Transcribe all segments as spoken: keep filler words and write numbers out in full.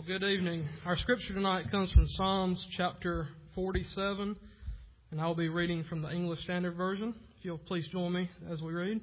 Good evening. Our scripture tonight comes from Psalms chapter forty-seven, and I'll be reading from the English Standard Version. If you'll please join me as we read.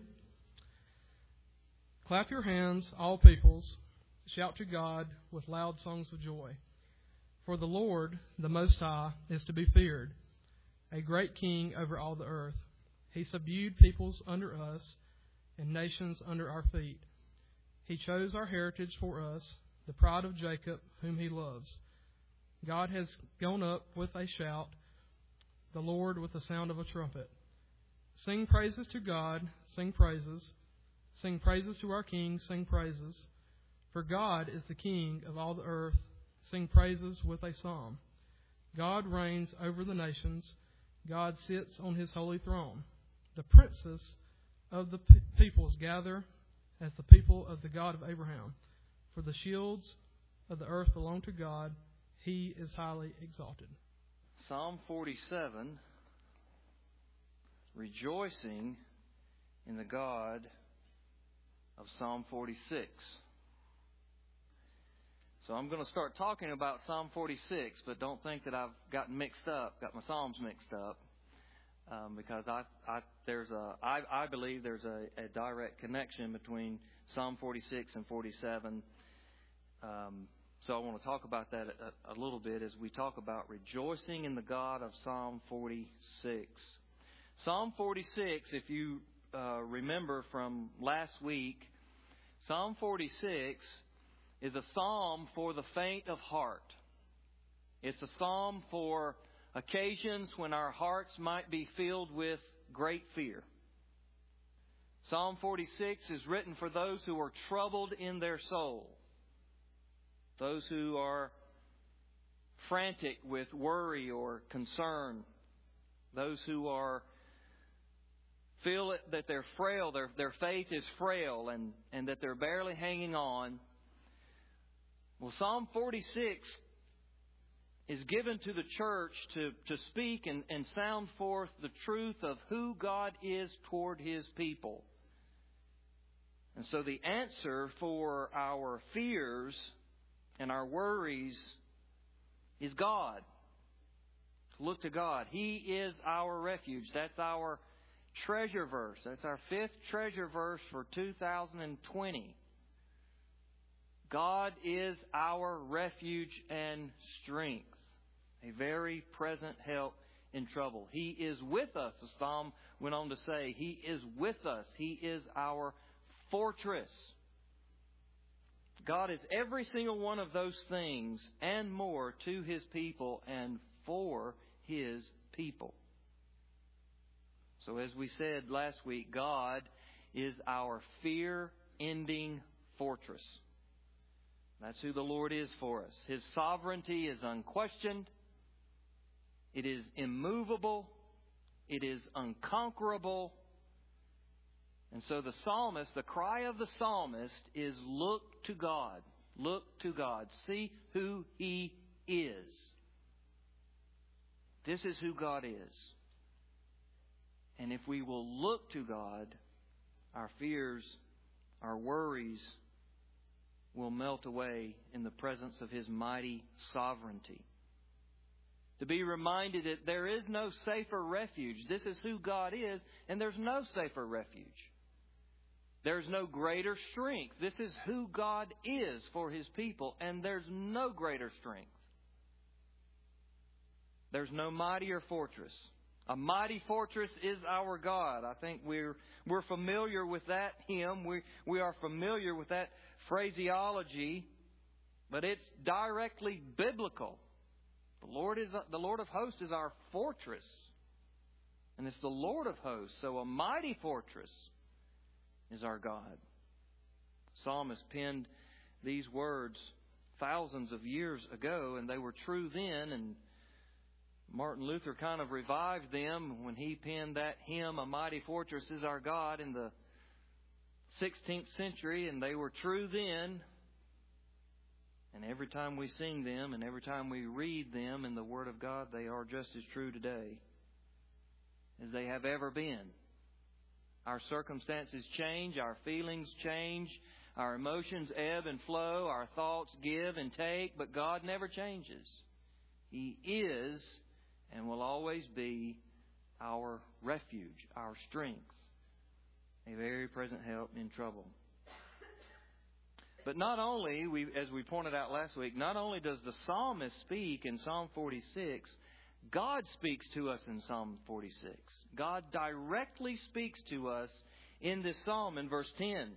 Clap your hands, all peoples. Shout to God with loud songs of joy. For the Lord, the Most High, is to be feared, a great King over all the earth. He subdued peoples under us and nations under our feet. He chose our heritage for us, the pride of Jacob, whom He loves. God has gone up with a shout, the Lord with the sound of a trumpet. Sing praises to God, sing praises. Sing praises to our King, sing praises. For God is the King of all the earth. Sing praises with a psalm. God reigns over the nations. God sits on His holy throne. The princes of the peoples gather as the people of the God of Abraham. For the shields of the earth belong to God. He is highly exalted. Psalm forty-seven, rejoicing in the God of Psalm forty-six. So I'm going to start talking about Psalm forty-six, but don't think that I've gotten mixed up, got my Psalms mixed up, um, because I, I, there's a, I, I believe there's a, a direct connection between Psalm forty-six and forty-seven. Um, so I want to talk about that a, a little bit as we talk about rejoicing in the God of Psalm forty-six. Psalm forty-six, if you uh, remember from last week, Psalm forty-six is a psalm for the faint of heart. It's a psalm for occasions when our hearts might be filled with great fear. Psalm forty-six is written for those who are troubled in their soul. Those who are frantic with worry or concern. Those who are feel it, that they're frail, their, their faith is frail, and, and that they're barely hanging on. Well, Psalm forty-six is given to the church to, to speak and, and sound forth the truth of who God is toward His people. And so the answer for our fears and our worries is God. Look to God. He is our refuge. That's our treasure verse. That's our fifth treasure verse for two thousand twenty. God is our refuge and strength, a very present help in trouble. He is with us, the psalm went on to say. He is with us. He is our fortress. God is every single one of those things and more to His people and for His people. So as we said last week, God is our fear-ending fortress. That's who the Lord is for us. His sovereignty is unquestioned. It is immovable. It is unconquerable. And so the psalmist, the cry of the psalmist is look to God. Look to God. See who He is. This is who God is. And if we will look to God, our fears, our worries will melt away in the presence of His mighty sovereignty. To be reminded that there is no safer refuge. This is who God is, and there's no safer refuge. There's no greater strength. This is who God is for His people, and there's no greater strength. There's no mightier fortress. A mighty fortress is our God. I think we're we're familiar with that hymn. We we are familiar with that phraseology, but it's directly biblical. The Lord is the Lord of hosts is our fortress, and it's the Lord of hosts. So a mighty fortress is our God. Psalmist penned these words thousands of years ago, and they were true then, and Martin Luther kind of revived them when he penned that hymn, A Mighty Fortress is Our God, in the sixteenth century, and they were true then. And every time we sing them and every time we read them in the Word of God, they are just as true today as they have ever been. Our circumstances change, our feelings change, Our emotions ebb and flow. Our thoughts give and take. But God never changes. He is and will always be our refuge, our strength, a very present help in trouble. But not only, we, as we pointed out last week, not only does the psalmist speak in Psalm forty-six, God speaks to us in Psalm forty-six. God directly speaks to us in this psalm in verse ten.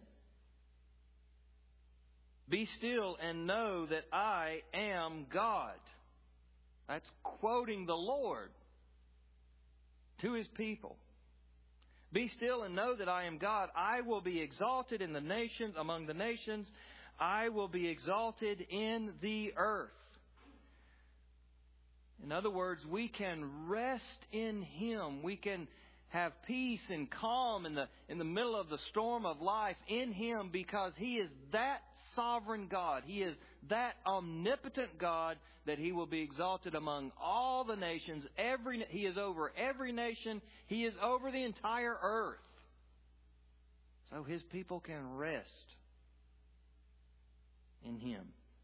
Be still and know that I am God. That's quoting the Lord to His people. Be still and know that I am God. I will be exalted in the nations, among the nations. I will be exalted in the earth. In other words, we can rest in Him. We can have peace and calm in the in the middle of the storm of life in Him, because He is that sovereign God. He is that omnipotent God that He will be exalted among all the nations. Every He is over every nation. He is over the entire earth. So His people can rest in Him.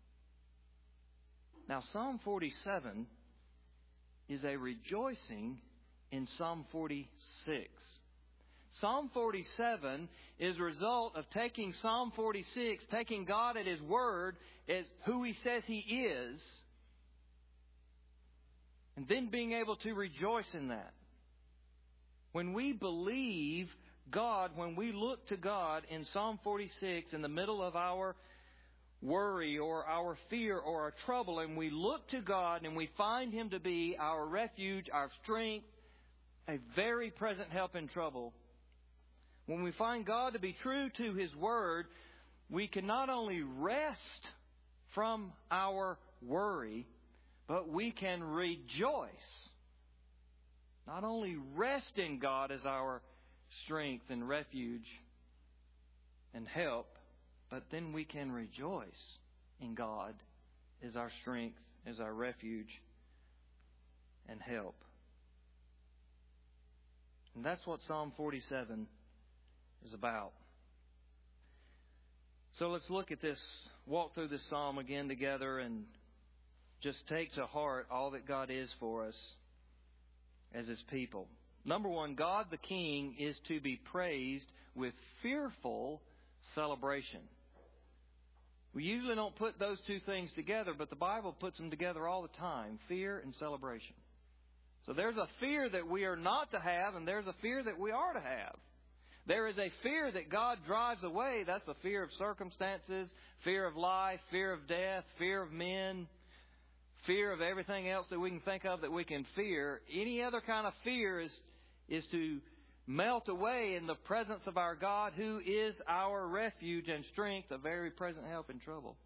Now, Psalm forty-seven is a rejoicing in Psalm forty-six. Psalm forty-seven is a result of taking Psalm forty-six, taking God at His word as who He says He is, and then being able to rejoice in that. When we believe God, when we look to God in Psalm forty-six in the middle of our worry or our fear or our trouble, and we look to God and we find Him to be our refuge, our strength, a very present help in trouble. When we find God to be true to His word, we can not only rest from our worry, but we can rejoice. Not only rest in God as our strength and refuge and help, but then we can rejoice in God as our strength, as our refuge and help. And that's what Psalm forty-seven is about. So let's look at this, walk through this psalm again together, and just take to heart all that God is for us as His people. Number one, God the King is to be praised with fearful celebration. We usually don't put those two things together, but the Bible puts them together all the time, fear and celebration. So there's a fear that we are not to have, and there's a fear that we are to have. There is a fear that God drives away. That's the fear of circumstances, fear of life, fear of death, fear of men, fear of everything else that we can think of that we can fear. Any other kind of fear is, is to melt away in the presence of our God, who is our refuge and strength, a very present help in trouble.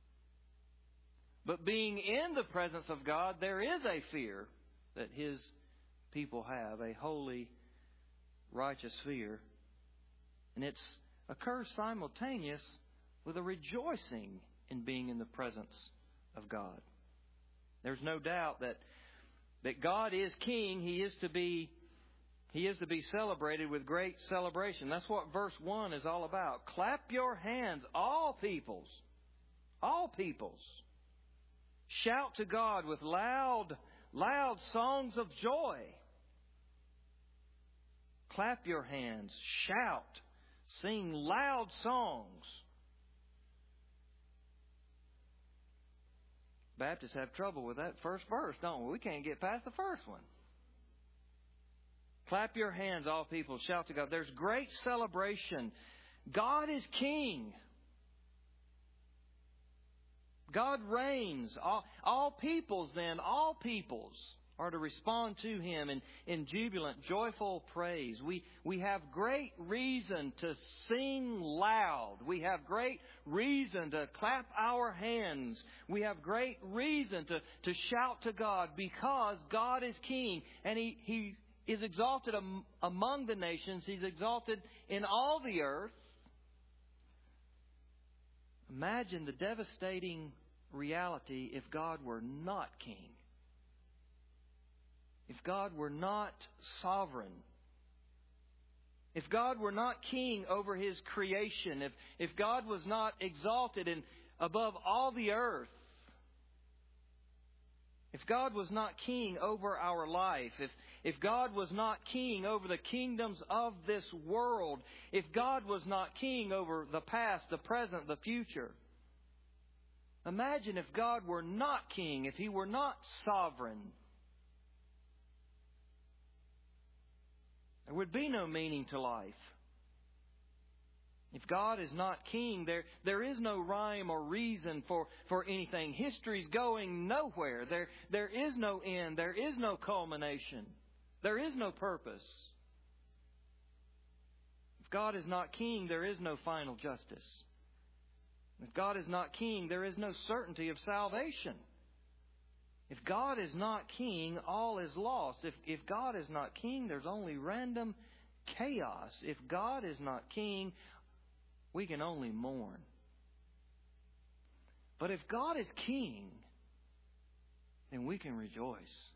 But being in the presence of God, there is a fear that His people have, a holy, righteous fear. And it occurs simultaneous with a rejoicing in being in the presence of God. There's no doubt that, that God is King. He is to be He is to be celebrated with great celebration. That's what verse one is all about. Clap your hands, all peoples. All peoples. Shout to God with loud, loud songs of joy. Clap your hands. Shout. Sing loud songs. Baptists have trouble with that first verse, don't we? We can't get past the first one. Clap your hands, all people. Shout to God. There's great celebration. God is King. God reigns. All, all peoples then, all peoples are to respond to Him in, in jubilant, joyful praise. We, we have great reason to sing loud. We have great reason to clap our hands. We have great reason to, to shout to God, because God is King, and He, He is exalted am, among the nations. He's exalted in all the earth. Imagine the devastating reality if God were not King. If God were not sovereign. if God were not king over His creation, if, if God was not exalted and above all the earth, if God was not king over our life, if, if God was not king over the kingdoms of this world, if God was not king over the past, the present, the future, imagine if God were not king, if He were not sovereign. There would be no meaning to life. If God is not king, there, there is no rhyme or reason for, for anything. History's going nowhere. There, there is no end. There is no culmination. There is no purpose. If God is not king, there is no final justice. If God is not king, there is no certainty of salvation. If God is not king, all is lost. If, if God is not king, there's only random chaos. If God is not king, we can only mourn. But if God is king, then we can rejoice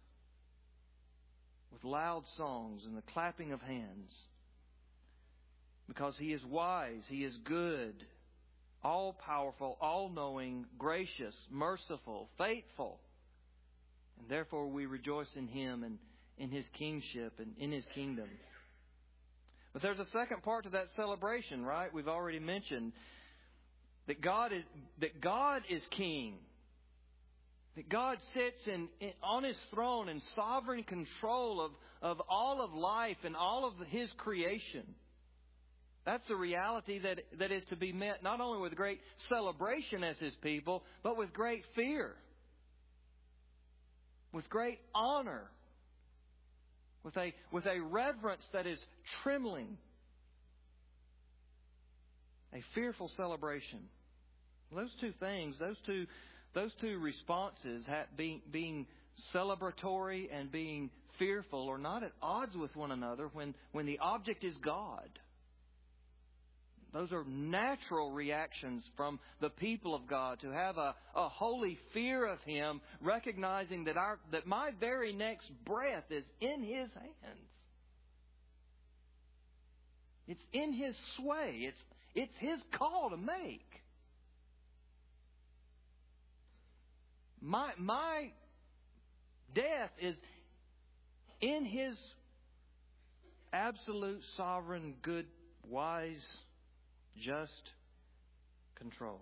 with loud songs and the clapping of hands. Because He is wise, He is good, all-powerful, all-knowing, gracious, merciful, faithful. And therefore we rejoice in Him and in His kingship and in His kingdom. But there's a second part to that celebration, right? We've already mentioned that God is that God is king. That God sits in, in on His throne in sovereign control of, of all of life and all of His creation. That's a reality that, that is to be met not only with great celebration as His people, but with great fear. With great honor. With a, with a reverence that is trembling. A fearful celebration. Those two things, those two, those two responses, being, being celebratory and being fearful, are not at odds with one another when, when the object is God. Those are natural reactions from the people of God, to have a, a holy fear of Him, recognizing that our that my very next breath is in His hands. It's in His sway. It's, it's His call to make. My, my death is in His absolute, sovereign, good, wise, just control.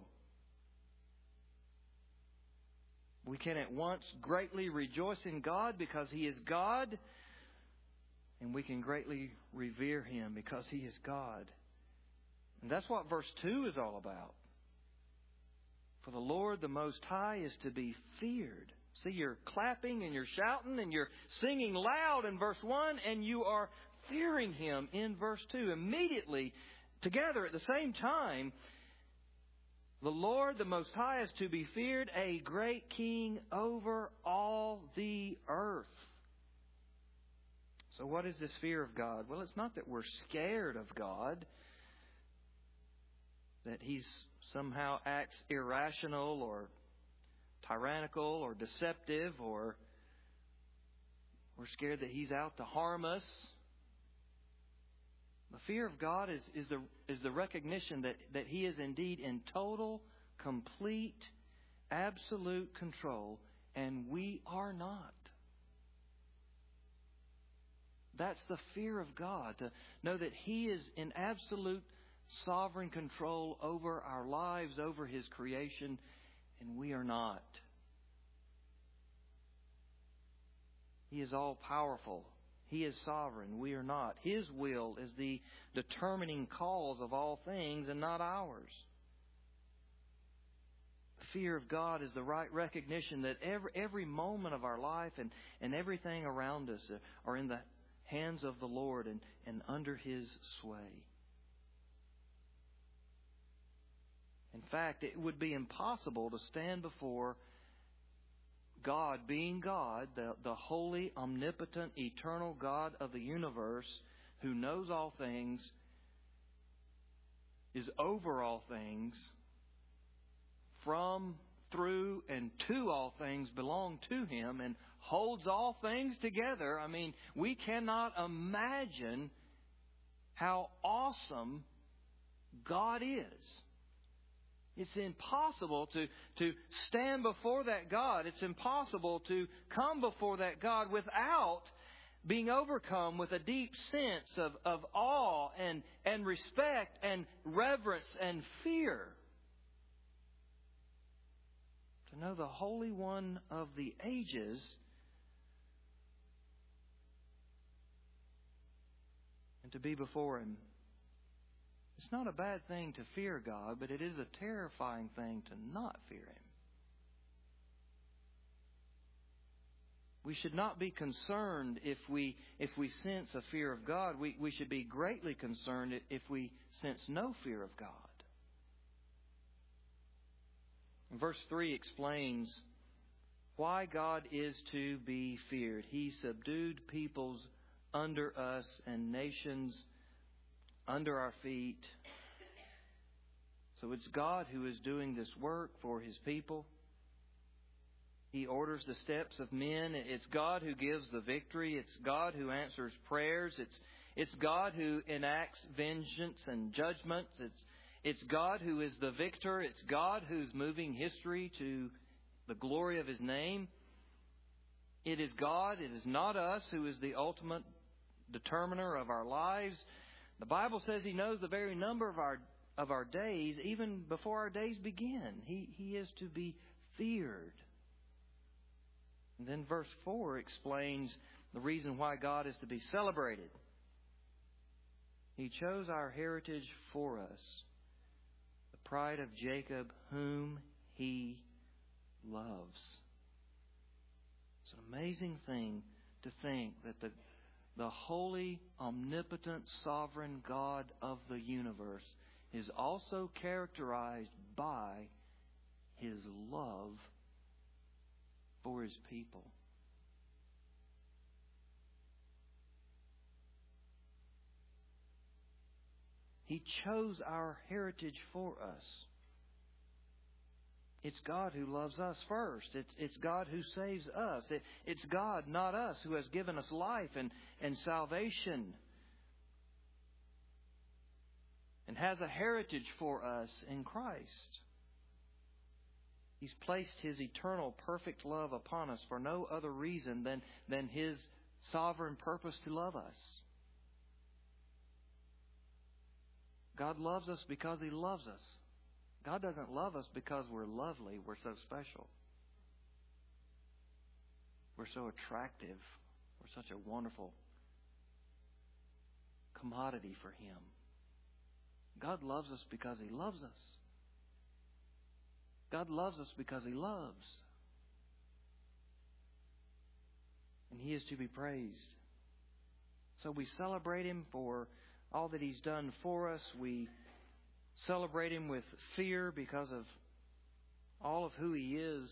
We can at once greatly rejoice in God because He is God, and we can greatly revere Him because He is God. And that's what verse two is all about. For the Lord the Most High is to be feared. See, you're clapping and you're shouting and you're singing loud in verse one, and you are fearing Him in verse two. Immediately, together at the same time, the Lord the Most High is to be feared, a great King over all the earth. So what is this fear of God? Well, it's not that we're scared of God, that He's somehow acts irrational or tyrannical or deceptive, or we're scared that He's out to harm us. The fear of God is, is the is the recognition that, that He is indeed in total, complete, absolute control, and we are not. That's the fear of God, to know that He is in absolute sovereign control over our lives, over His creation, and we are not. He is all-powerful. He is sovereign. We are not. His will is the determining cause of all things and not ours. The fear of God is the right recognition that every, every moment of our life and, and everything around us are in the hands of the Lord and, and under His sway. In fact, it would be impossible to stand before God, being God, the, the holy, omnipotent, eternal God of the universe, who knows all things, is over all things, from, through, and to all things belong to Him, and holds all things together. I mean, we cannot imagine how awesome God is. It's impossible to, to stand before that God. It's impossible to come before that God without being overcome with a deep sense of, of awe and, and respect and reverence and fear. To know the Holy One of the ages and to be before Him. It's not a bad thing to fear God, but it is a terrifying thing to not fear Him. We should not be concerned if we if we sense a fear of God. We, we should be greatly concerned if we sense no fear of God. Verse three explains why God is to be feared. He subdued peoples under us and nations under our feet. So it's God who is doing this work for His people. He orders the steps of men. It's God who gives the victory. It's God who answers prayers. It's it's God who enacts vengeance and judgments. It's it's God who is the victor. It's God who's moving history to the glory of His name. It is God. It is not us who is the ultimate determiner of our lives. The Bible says He knows the very number of our of our days, even before our days begin. He He is to be feared. And then verse four explains the reason why God is to be celebrated. He chose our heritage for us, the pride of Jacob, whom He loves. It's an amazing thing to think that the, the holy, omnipotent, sovereign God of the universe is also characterized by His love for His people. He chose our heritage for us. It's God who loves us first. It's, it's God who saves us. It, it's God, not us, who has given us life and, and salvation and has a heritage for us in Christ. He's placed His eternal, perfect love upon us for no other reason than, than His sovereign purpose to love us. God loves us because He loves us. God doesn't love us because we're lovely, we're so special. We're so attractive. We're such a wonderful commodity for Him. God loves us because He loves us. God loves us because He loves. And He is to be praised. So we celebrate Him for all that He's done for us. We celebrate Him with fear because of all of who He is.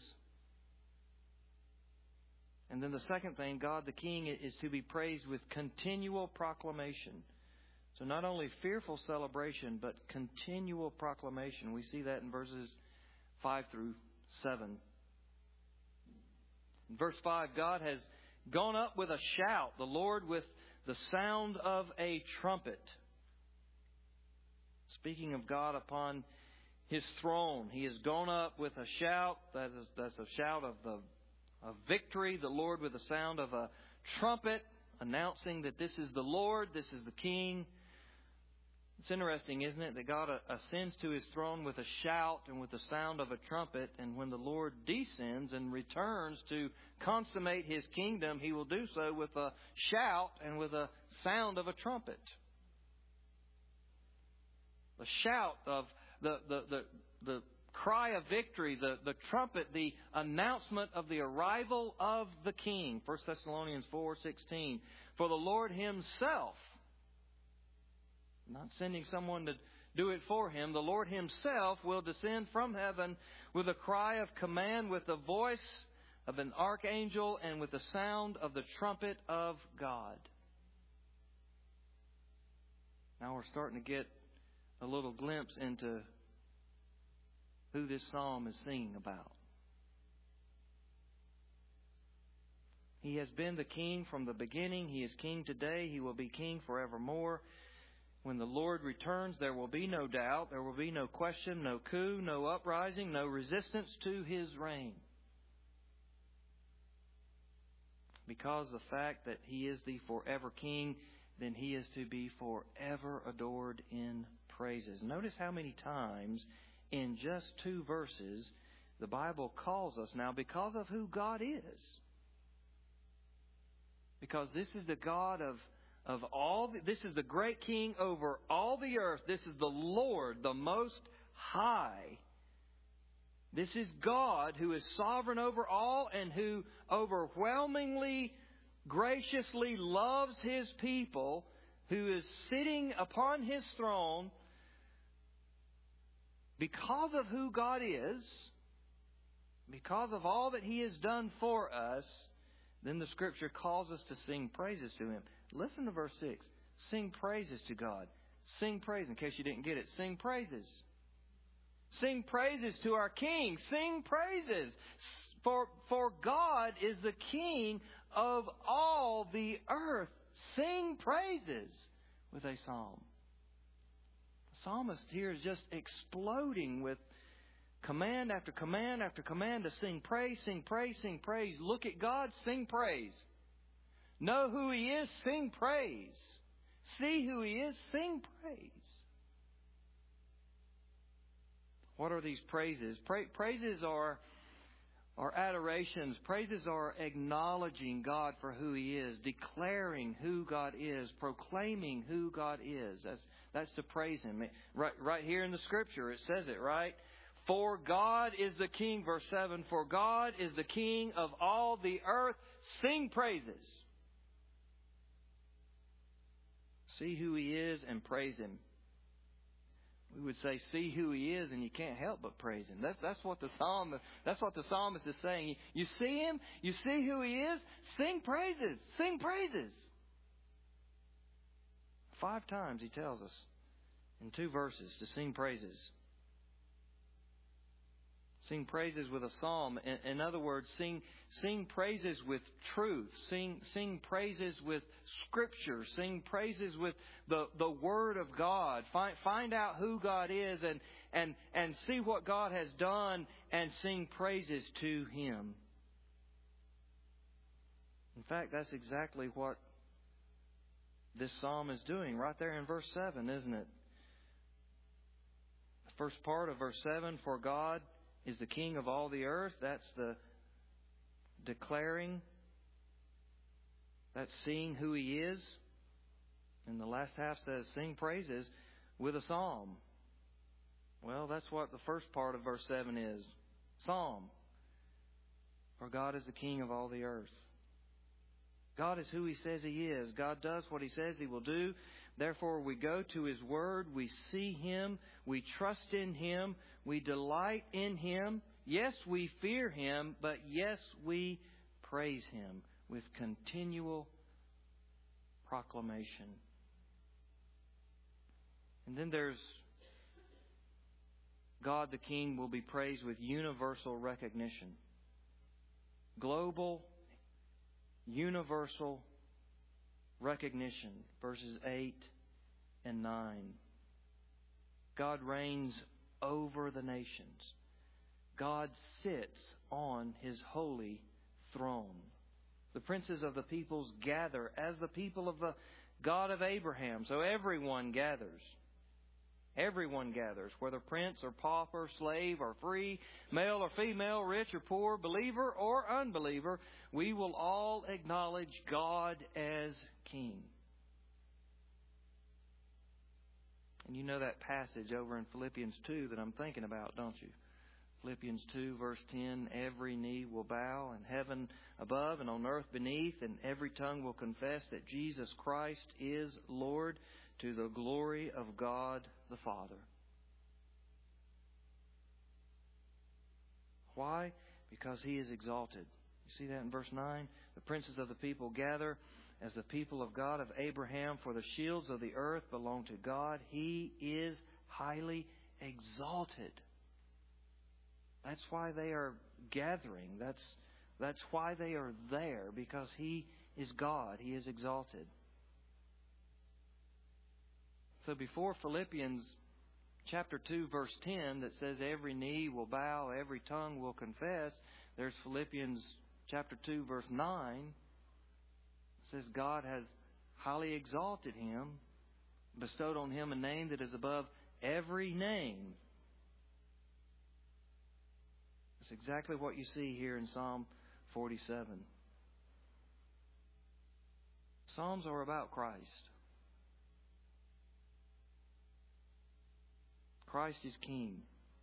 And then the second thing, God the King is to be praised with continual proclamation. So not only fearful celebration, but continual proclamation. We see that in verses five through seven. In verse five, God has gone up with a shout, the Lord with the sound of a trumpet. Speaking of God upon His throne, He has gone up with a shout. That is, that's a shout of the of victory. The Lord with the sound of a trumpet, announcing that this is the Lord, this is the King. It's interesting, isn't it, that God ascends to His throne with a shout and with the sound of a trumpet, and when the Lord descends and returns to consummate His kingdom, He will do so with a shout and with a sound of a trumpet. The shout of the the the, the cry of victory, the, the trumpet, the announcement of the arrival of the King. First Thessalonians four sixteen. For the Lord Himself, not sending someone to do it for Him, the Lord Himself will descend from heaven with a cry of command, with the voice of an archangel, and with the sound of the trumpet of God. Now we're starting to get a little glimpse into who this psalm is singing about. He has been the King from the beginning. He is King today. He will be King forevermore. When the Lord returns, there will be no doubt, there will be no question, no coup, no uprising, no resistance to His reign. Because of the fact that He is the forever King, then He is to be forever adored in praises. Notice how many times in just two verses the Bible calls us now because of who God is. Because this is the God of, of all, the, this is the great King over all the earth. This is the Lord, the Most High. This is God who is sovereign over all and who overwhelmingly, graciously loves His people, who is sitting upon His throne. Because of who God is, because of all that He has done for us, then the Scripture calls us to sing praises to Him. Listen to verse six. Sing praises to God. Sing praise. In case you didn't get it, sing praises. Sing praises to our King. Sing praises. For, for God is the King of all the earth. Sing praises with a psalm. The psalmist here is just exploding with command after command after command to sing praise, sing praise, sing praise. Look at God, sing praise. Know who He is, sing praise. See who He is, sing praise. What are these praises? Pra- praises are, are adorations. Praises are acknowledging God for who He is, declaring who God is, proclaiming who God is. That's, that's to praise Him. Right, right here in the Scripture, it says it, right? For God is the King, verse seven. For God is the King of all the earth. Sing praises. See who He is and praise Him. We would say, see who He is, and you can't help but praise Him. That's, that's what the psalmist, that's what the psalmist is saying. You, you see Him, you see who He is, sing praises, sing praises. Five times He tells us in two verses to sing praises. Sing praises with a psalm. In, in other words, sing sing praises with truth. Sing sing praises with Scripture. Sing praises with the, the Word of God. Find find out who God is and, and, and see what God has done and sing praises to Him. In fact, that's exactly what this psalm is doing right there in verse seven, isn't it? The first part of verse seven, for God is the King of all the earth. That's the declaring. That's seeing who He is. And the last half says, sing praises with a psalm. Well, that's what the first part of verse seven is. Psalm. For God is the King of all the earth. God is who He says He is. God does what He says He will do. Therefore, we go to His Word. We see Him. We trust in Him. We delight in Him. Yes, we fear Him, but yes, we praise Him with continual proclamation. And then there's God the King will be praised with universal recognition. Global, universal recognition. Verses eight and nine. God reigns over the nations. God sits on His holy throne. The princes of the peoples gather as the people of the God of Abraham. So everyone gathers. Everyone gathers, whether prince or pauper, slave or free, male or female, rich or poor, believer or unbeliever. We will all acknowledge God as King. And you know that passage over in Philippians two that I'm thinking about, don't you? Philippians two, verse ten, every knee will bow in heaven above and on earth beneath, and every tongue will confess that Jesus Christ is Lord, to the glory of God the Father. Why? Because He is exalted. You see that in verse nine? The princes of the people gather as the people of God of Abraham, for the shields of the earth belong to God. He is highly exalted. That's why they are gathering. That's, that's why they are there, because He is God. He is exalted. So before Philippians chapter two, verse ten, that says every knee will bow, every tongue will confess, there's Philippians chapter two, verse nine. It says God has highly exalted him, bestowed on him a name that is above every name. That's exactly what you see here in Psalm forty-seven. Psalms are about Christ. Christ is King.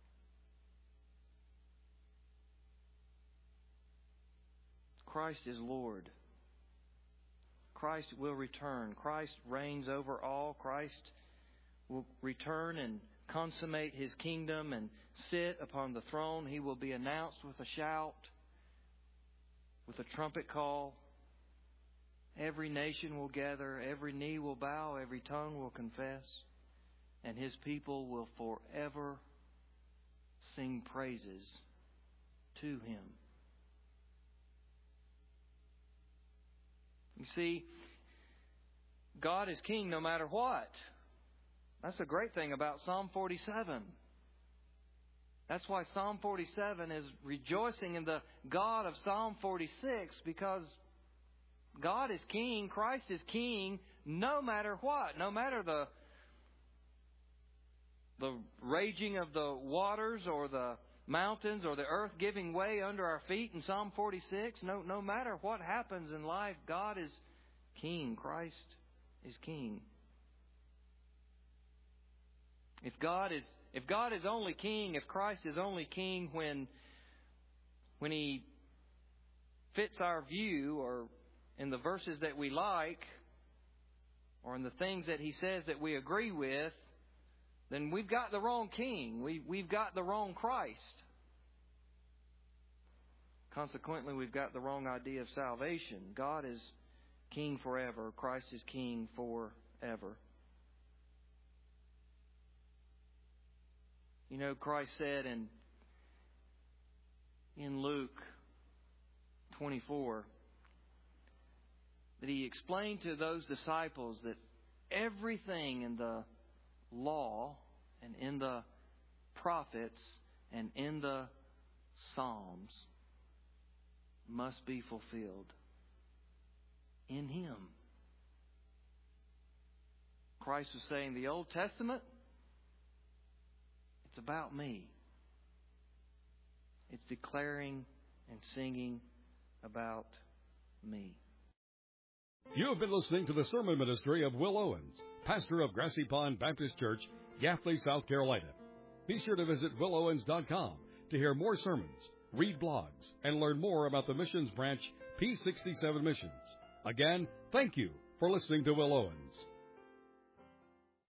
Christ is Lord. Christ will return. Christ reigns over all. Christ will return and consummate His kingdom and sit upon the throne. He will be announced with a shout, with a trumpet call. Every nation will gather, every knee will bow, every tongue will confess, and His people will forever sing praises to Him. You see, God is King no matter what. That's a great thing about Psalm forty-seven. That's why Psalm forty-seven is rejoicing in the God of Psalm forty-six, because God is King, Christ is King, no matter what. No matter the the raging of the waters or the mountains or the earth giving way under our feet in Psalm forty-six. No, no matter what happens in life, God is King. Christ is King. If God is if God is only King, if Christ is only King when when He fits our view, or in the verses that we like, or in the things that He says that we agree with, then we've got the wrong King. We, we've got the wrong Christ. Consequently, we've got the wrong idea of salvation. God is King forever. Christ is King forever. You know, Christ said in, in Luke twenty-four, that He explained to those disciples that everything in the law and in the prophets and in the Psalms must be fulfilled in Him. Christ was saying the Old Testament, it's about me. It's declaring and singing about me. You have been listening to the sermon ministry of Will Owens, pastor of Grassy Pond Baptist Church, Gaffney, South Carolina. Be sure to visit will owens dot com to hear more sermons, read blogs, and learn more about the missions branch P sixty-seven Missions. Again, thank you for listening to Will Owens.